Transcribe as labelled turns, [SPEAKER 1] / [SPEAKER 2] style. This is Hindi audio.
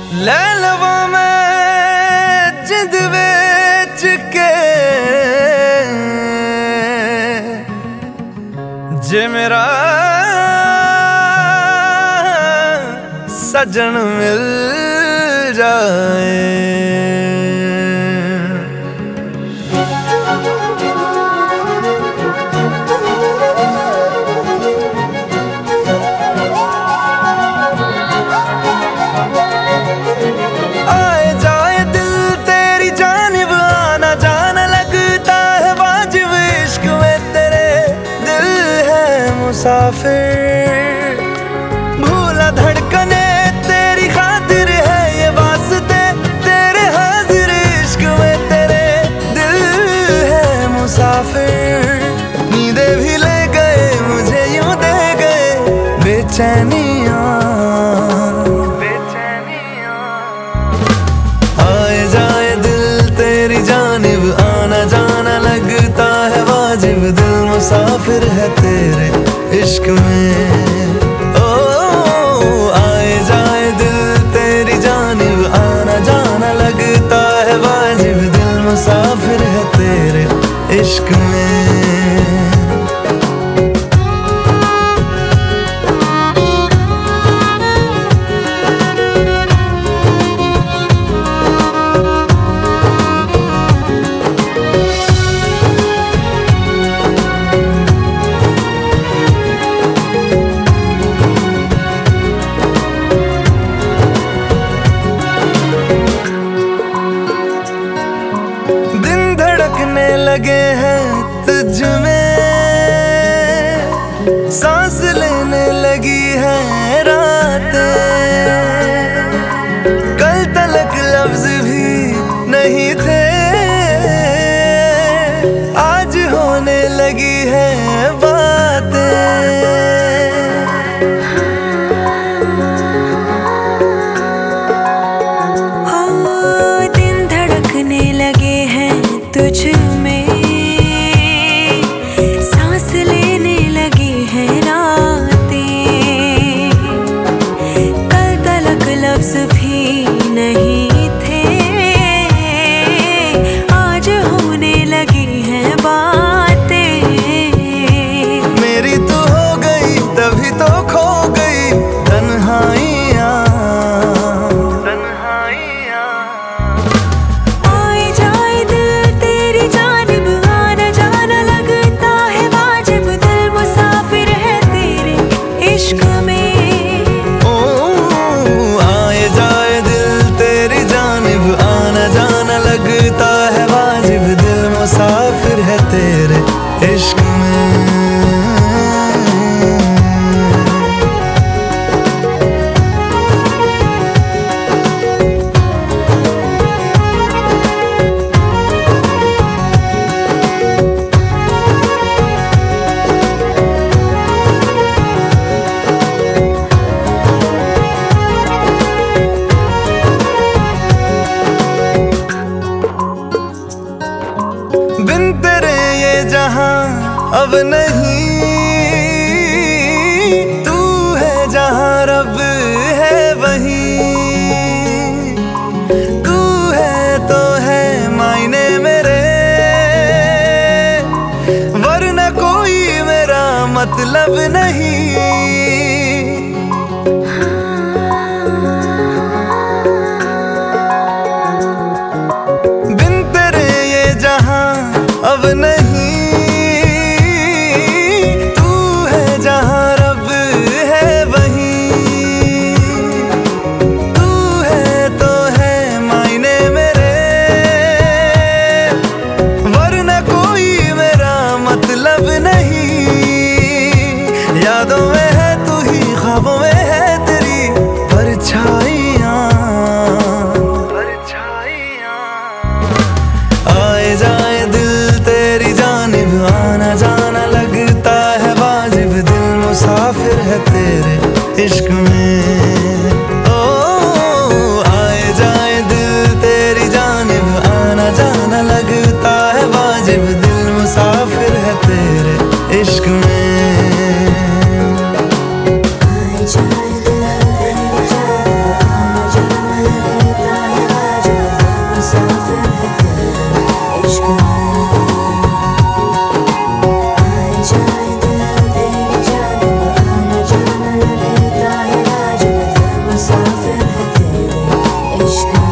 [SPEAKER 1] ਲੈ ਲਵਾਂ ਮੈਂ ਜਿੰਦ ਵੇਚ ਕੇ ਜੇ ਮੇਰਾ सजन मिल जाए। आए जाए दिल तेरी जानिब आना जाना लगता है वाजिब इश्क में तेरे दिल है मुसाफिर भूला धड़कने नींदे भी ले गए मुझे यूं दे गए बेचैनियां। आए जाए दिल तेरी जानिब आना जाना लगता है वाजिब दिल मुसाफिर है तेरे इश्क में। ओ आए जाए दिल तेरी जानिब आना जाना लगता है वाजिब दिल मुसाफिर है तेरे इश्क में। दिन धड़कने लगे हैं तुझ में सांस लेने लगी है रातें कल तलक लफ्ज भी नहीं थे आज होने लगी है बातें।
[SPEAKER 2] दिन धड़कने लगे हैं तुझ में सांस लेने लगी है रातें कल तलक लफ्ज भी नहीं थे आज होने लगी हैं बातें।
[SPEAKER 1] मेरी तो हो गई तभी तो खो गई तन्हाइयाँ।
[SPEAKER 2] आए जाए दिल तेरी जानिब आना जाना लगता है वाजिब दिल मुसाफिर है तेरे इश्क में।
[SPEAKER 1] ओ आए जाए दिल तेरी जानिब आना जाना लगता है वाजिब दिल मुसाफिर है तेरे इश्क में। बिन तेरे ये जहां अब नहीं तू है जहां रब है वहीं तू है तो है मायने मेरे वरना कोई मेरा मतलब नहीं। बिन तेरे ये जहां अब नहीं तू है जहां रब है वहीं तू है तो है मायने मेरे वरना कोई मेरा मतलब नहीं। यादों में है तू ही ख्वाबों में है तेरी
[SPEAKER 2] इश्क में आए जाए दिल तेरी जानिब, आना जाना लगता है वाजिब, दिल मुसाफिर है तेरे इश्क में।